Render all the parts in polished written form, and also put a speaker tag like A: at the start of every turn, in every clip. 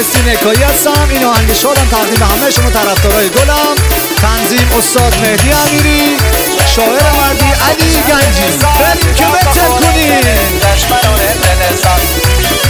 A: فلسطین اکایی هستم. این آهنگ شادم تقدیم همه شما طرفدارای گلم. تنظیم استاد مهدی امیری، شاعر مردی علی گنجی. بریم که بتن کنیم
B: دشمنان دل سخت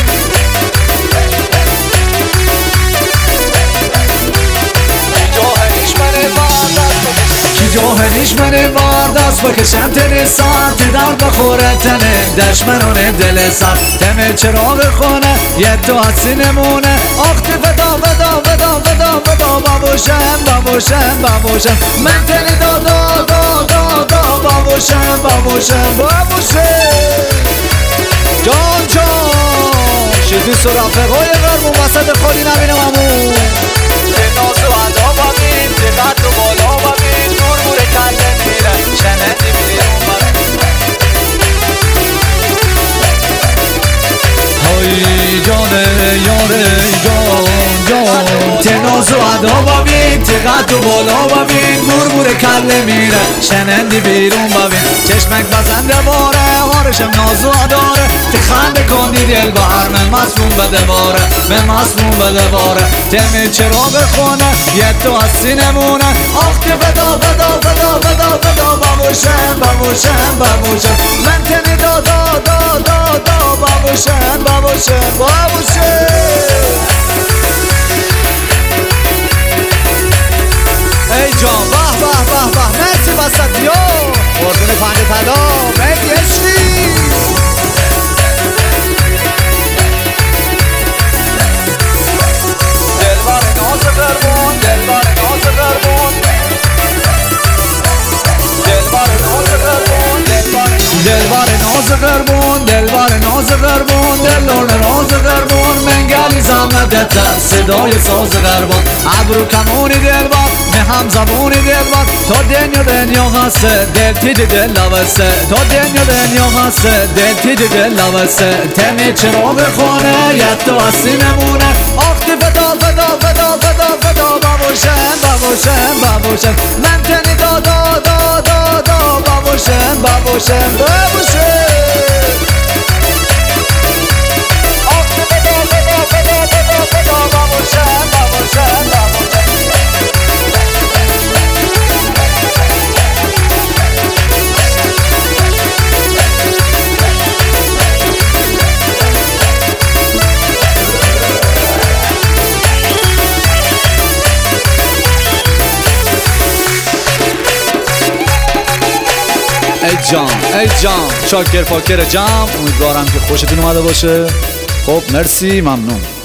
A: جاهلیش منه با دست بکشم تن ساعت در بخوره تنه دشمنان دل سخت دم چراغ خونه یه دو حسی نمونه آختی فدا فدا فدا فدا فدا بابوشم بابوشم بابوشم من تنی دا دا دا دا دا بابوشم بابوشم بابوشم جان جان شدیس و رفقای غربون وسط خالی نبینم امون
B: ناز و ادا ببین دقت و بالا ببین نور نور کله میره شنندی بیرون
A: های جانه یاره جان جان تناز و ادا ببین دقت و بالا ببین نور نور کله میره شنندی بیرون ببین چشمک بزنده باره هارشم ناز و اداره تخنده کندی دل بهر من مصموم بده باره من مصموم بده باره تم چراغ خونه یه تو هستی نمونه آخ که بدا بدا بدا بدا بدا بابوشم بابوشم بابوشم من تنی دا دا دا دا دا بابوشم بابوشم بابوشم ای جان به به به به مرسی وسطی ها قربون پنج طلا مهدی عشقی
B: دلبر ناز غربون دلبر ناز غربون دلبر ناز غربون
A: دلبر ناز غربون دلبر ناز غربون دلبر ناز غربون منگلی زمدت صدای ساز غربون ابرو کمونی دلبر نه هم زبونی دلبر تا دنیا هسته دل تیج دل لبسته تا دنیا هسته دل تیج دل لبسته تمی چراغ خانه یه تو هستی نمونه آختی فدا فدا فدا فدا فدا بابوشم بابوشم بابوشم من تنی دا دا دا دا دا بابوشم بابوشم بابوشم
B: آخه بدا بدا بدا بدا بدا بابوشم بابوشم بابوشم
A: ای جان شاکر پاکر جام امیدوارم که خوشتون اومده باشه. خب مرسی ممنون.